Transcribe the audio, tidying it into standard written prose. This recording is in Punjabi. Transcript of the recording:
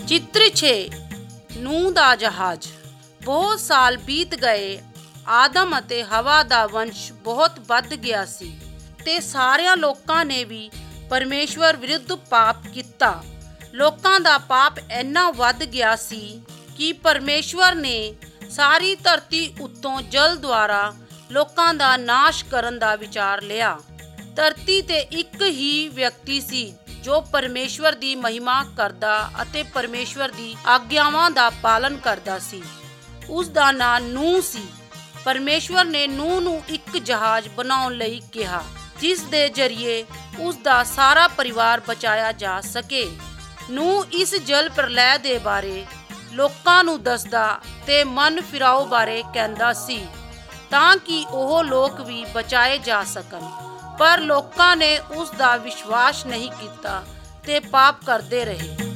ਚਿੱਤਰ 6 ਨੂਹ ਦਾ ਜਹਾਜ਼। ਬਹੁਤ ਸਾਲ ਬੀਤ ਗਏ। ਆਦਮ ਅਤੇ ਹਵਾ ਦਾ ਵੰਸ਼ ਬਹੁਤ ਵੱਧ ਗਿਆ ਸੀ ਤੇ ਸਾਰਿਆਂ ਲੋਕਾਂ ਨੇ ਵੀ ਪਰਮੇਸ਼ਵਰ ਵਿਰੁੱਧ ਪਾਪ ਕੀਤਾ। ਲੋਕਾਂ ਦਾ ਪਾਪ ਇੰਨਾ ਵੱਧ ਗਿਆ ਸੀ ਕਿ ਪਰਮੇਸ਼ਵਰ ਨੇ ਸਾਰੀ ਧਰਤੀ ਉੱਤੋਂ ਜਲ ਦੁਆਰਾ ਲੋਕਾਂ ਦਾ ਨਾਸ਼ ਕਰਨ ਦਾ ਵਿਚਾਰ ਲਿਆ। ਧਰਤੀ ਤੇ ਇੱਕ ਹੀ ਵਿਅਕਤੀ ਸੀ ਜੋ ਪਰਮੇਸ਼ਵਰ ਦੀ ਮਹਿਮਾ ਕਰਦਾ ਅਤੇ ਪਰਮੇਸ਼ਵਰ ਦੀ ਆਗਿਆਵਾਂ ਦਾ ਪਾਲਨ ਕਰਦਾ ਸੀ। ਉਸ ਦਾ ਨਾਂ ਨੂਹ ਸੀ। ਪਰਮੇਸ਼ਵਰ ਨੇ ਨੂਹ ਨੂੰ ਇੱਕ ਜਹਾਜ਼ ਬਣਾਉਣ ਲਈ ਕਿਹਾ, ਜਿਸ ਦੇ ਜ਼ਰੀਏ ਉਸ ਦਾ ਸਾਰਾ ਪਰਿਵਾਰ ਬਚਾਇਆ ਜਾ ਸਕੇ। ਨੂਹ ਇਸ ਜਲ ਪ੍ਰਲੈ ਦੇ ਬਾਰੇ ਲੋਕਾਂ ਨੂੰ ਦੱਸਦਾ ਤੇ ਮਨ ਫਿਰਾਓ ਬਾਰੇ ਕਹਿੰਦਾ ਸੀ ਤਾਂ ਕਿ ਉਹ ਲੋਕ ਵੀ ਬਚਾਏ ਜਾ ਸਕਣ। ਪਰ ਲੋਕਾਂ ਨੇ ਉਸ ਦਾ ਵਿਸ਼ਵਾਸ ਨਹੀਂ ਕੀਤਾ ਤੇ ਪਾਪ ਕਰਦੇ ਰਹੇ।